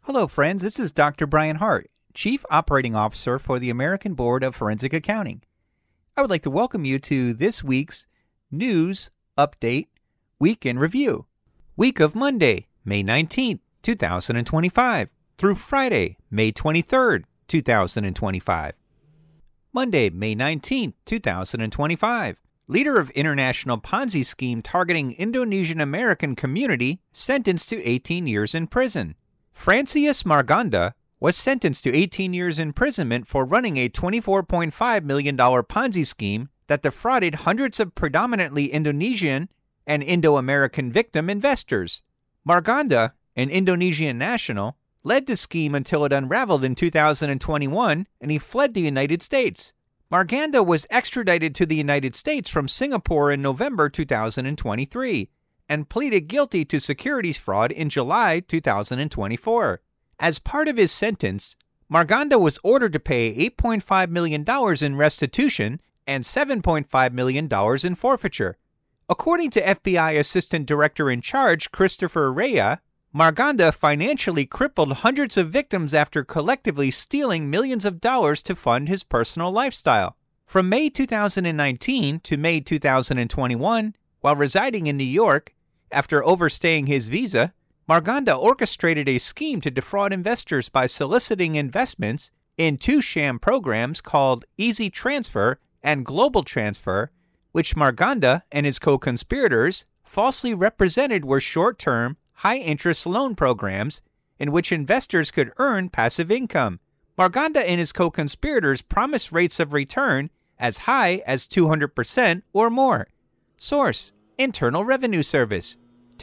Hello, friends. This is Dr. Brian Hart, Chief Operating Officer for the American Board of Forensic Accounting. I would like to welcome you to this week's News Update Week in Review. Week of Monday, May 19th, 2025 through Friday, May 23rd, 2025. Monday, May 19th, 2025. Leader of international Ponzi scheme targeting Indonesian American community sentenced to 18 years in prison. Francius Marganda was sentenced to 18 years imprisonment for running a $24.5 million Ponzi scheme that defrauded hundreds of predominantly Indonesian and Indo-American victim investors. Marganda, an Indonesian national, led the scheme until it unraveled in 2021 and he fled the United States. Marganda was extradited to the United States from Singapore in November 2023 and pleaded guilty to securities fraud in July 2024. As part of his sentence, Marganda was ordered to pay $8.5 million in restitution and $7.5 million in forfeiture. According to FBI Assistant Director in Charge Christopher Rea, Marganda financially crippled hundreds of victims after collectively stealing millions of dollars to fund his personal lifestyle. From May 2019 to May 2021, while residing in New York, after overstaying his visa, Marganda orchestrated a scheme to defraud investors by soliciting investments in two sham programs called Easy Transfer and Global Transfer, which Marganda and his co-conspirators falsely represented were short-term, high-interest loan programs in which investors could earn passive income. Marganda and his co-conspirators promised rates of return as high as 200% or more. Source: Internal Revenue Service,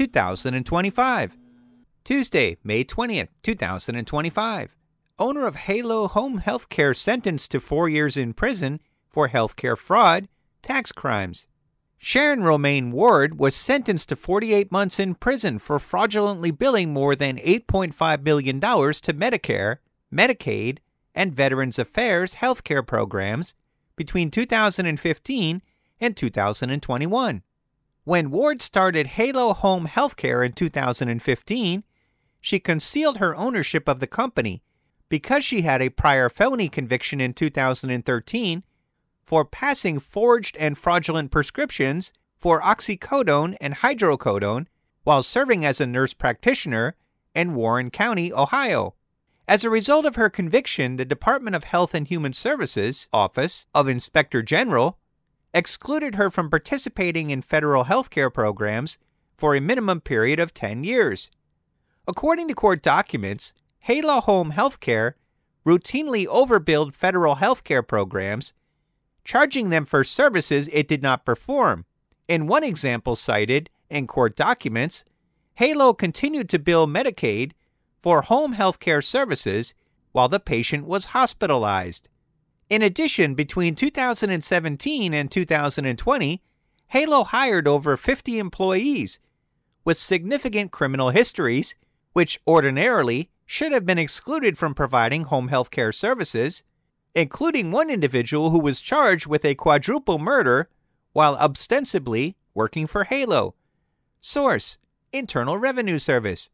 2025. Tuesday, May 20th, 2025. Owner of Halo Home Healthcare sentenced to 4 years in prison for healthcare fraud, tax crimes. Sharon Romaine Ward was sentenced to 48 months in prison for fraudulently billing more than $8.5 million to Medicare, Medicaid, and Veterans Affairs healthcare programs between 2015 and 2021. When Ward started Halo Home Healthcare in 2015, she concealed her ownership of the company because she had a prior felony conviction in 2013 for passing forged and fraudulent prescriptions for oxycodone and hydrocodone while serving as a nurse practitioner in Warren County, Ohio. As a result of her conviction, the Department of Health and Human Services Office of Inspector General excluded her from participating in federal healthcare programs for a minimum period of 10 years. According to court documents, Halo Home Healthcare routinely overbilled federal healthcare programs, charging them for services it did not perform. In one example cited in court documents, Halo continued to bill Medicaid for home healthcare services while the patient was hospitalized. In addition, between 2017 and 2020, Halo hired over 50 employees with significant criminal histories, which ordinarily should have been excluded from providing home healthcare services, including one individual who was charged with a quadruple murder while ostensibly working for Halo. Source: Internal Revenue Service,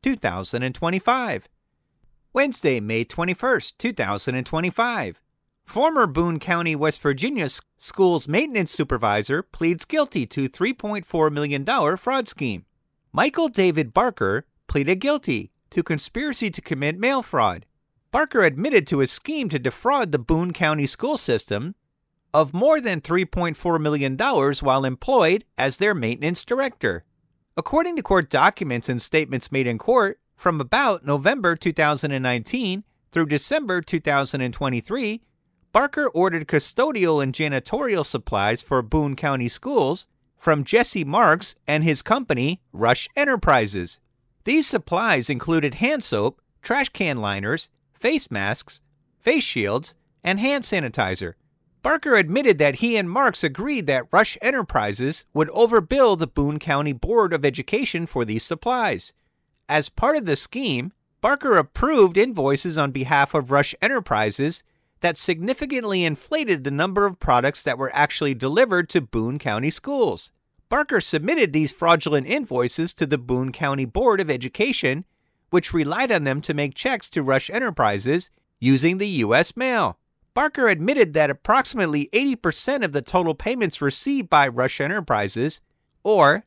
2025. Wednesday, May 21st, 2025. Former Boone County, West Virginia Schools Maintenance Supervisor pleads guilty to $3.4 million fraud scheme. Michael David Barker pleaded guilty to conspiracy to commit mail fraud. Barker admitted to a scheme to defraud the Boone County school system of more than $3.4 million while employed as their maintenance director. According to court documents and statements made in court, from about November 2019 through December 2023, Barker ordered custodial and janitorial supplies for Boone County schools from Jesse Marks and his company, Rush Enterprises. These supplies included hand soap, trash can liners, face masks, face shields, and hand sanitizer. Barker admitted that he and Marks agreed that Rush Enterprises would overbill the Boone County Board of Education for these supplies. As part of the scheme, Barker approved invoices on behalf of Rush Enterprises that significantly inflated the number of products that were actually delivered to Boone County schools. Barker submitted these fraudulent invoices to the Boone County Board of Education, which relied on them to make checks to Rush Enterprises using the U.S. mail. Barker admitted that approximately 80% of the total payments received by Rush Enterprises, or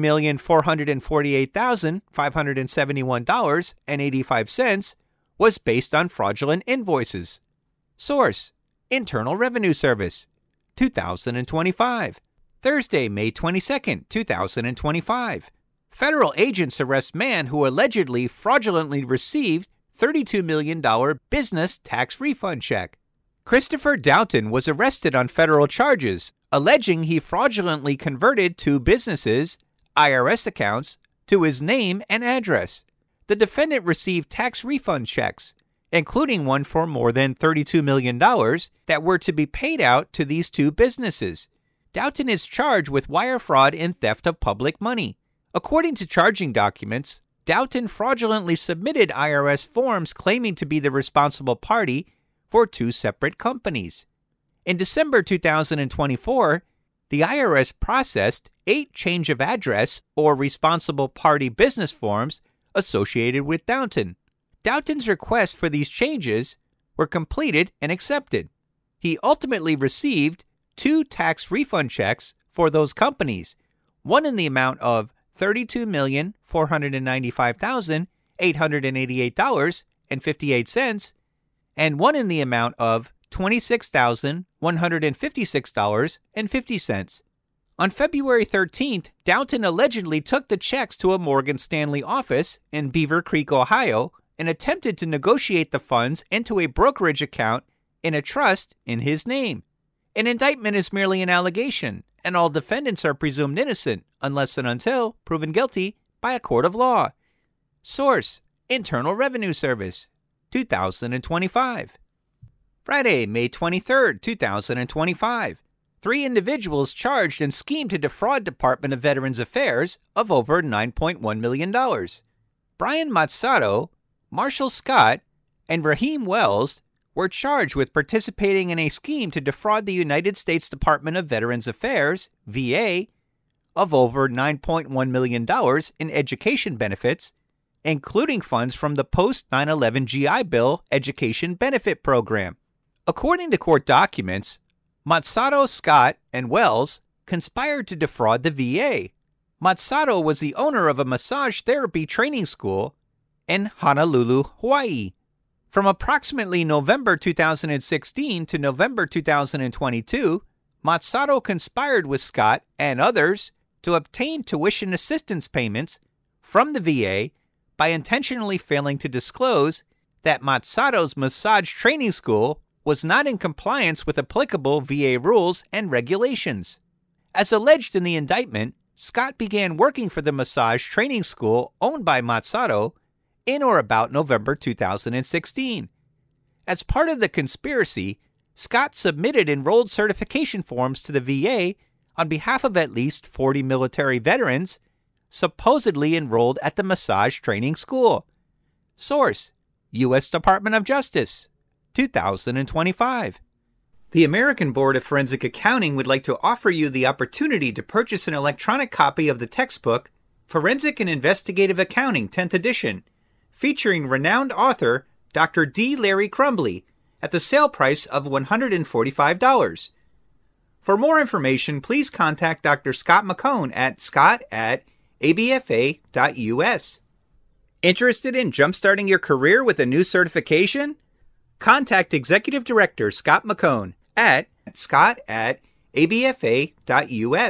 $3,448,571.85, was based on fraudulent invoices. Source: Internal Revenue Service, 2025. Thursday, May 22, 2025. Federal agents arrest man who allegedly fraudulently received $32 million business tax refund check. Christopher Doughton was arrested on federal charges, alleging he fraudulently converted two businesses' IRS accounts to his name and address. The defendant received tax refund checks, including one for more than $32 million that were to be paid out to these two businesses. Doughton is charged with wire fraud and theft of public money. According to charging documents, Doughton fraudulently submitted IRS forms claiming to be the responsible party for two separate companies. In December 2024, the IRS processed 8 change of address or responsible party business forms associated with Doughton. Doughton's requests for these changes were completed and accepted. He ultimately received 2 tax refund checks for those companies, one in the amount of $32,495,888.58 and one in the amount of $26,156.50. On February 13th, Doughton allegedly took the checks to a Morgan Stanley office in Beaver Creek, Ohio, and attempted to negotiate the funds into a brokerage account in a trust in his name. An indictment is merely an allegation, and all defendants are presumed innocent unless and until proven guilty by a court of law. Source: Internal Revenue Service, 2025. Friday, May 23, 2025. 3 individuals charged in scheme to defraud Department of Veterans Affairs of over $9.1 million. Brian Mazzato, Marshall Scott, and Raheem Wells were charged with participating in a scheme to defraud the United States Department of Veterans Affairs, VA, of over $9.1 million in education benefits, including funds from the post-9/11 GI Bill Education Benefit Program. According to court documents, Mazzato, Scott, and Wells conspired to defraud the VA. Mazzato was the owner of a massage therapy training school in Honolulu, Hawaii. From approximately November 2016 to November 2022, Mazzato conspired with Scott and others to obtain tuition assistance payments from the VA by intentionally failing to disclose that Mazzato's massage training school was not in compliance with applicable VA rules and regulations. As alleged in the indictment, Scott began working for the massage training school owned by Mazzato in or about November 2016. As part of the conspiracy, Scott submitted enrolled certification forms to the VA on behalf of at least 40 military veterans supposedly enrolled at the massage training school. Source: U.S. Department of Justice, 2025. The American Board of Forensic Accounting would like to offer you the opportunity to purchase an electronic copy of the textbook Forensic and Investigative Accounting 10th edition, featuring renowned author Dr. D. Larry Crumbly, at the sale price of $145. For more information, please contact Dr. Scott McCone at scott@abfa.us. Interested in jumpstarting your career with a new certification? Contact Executive Director Scott McCone at scott@abfa.us.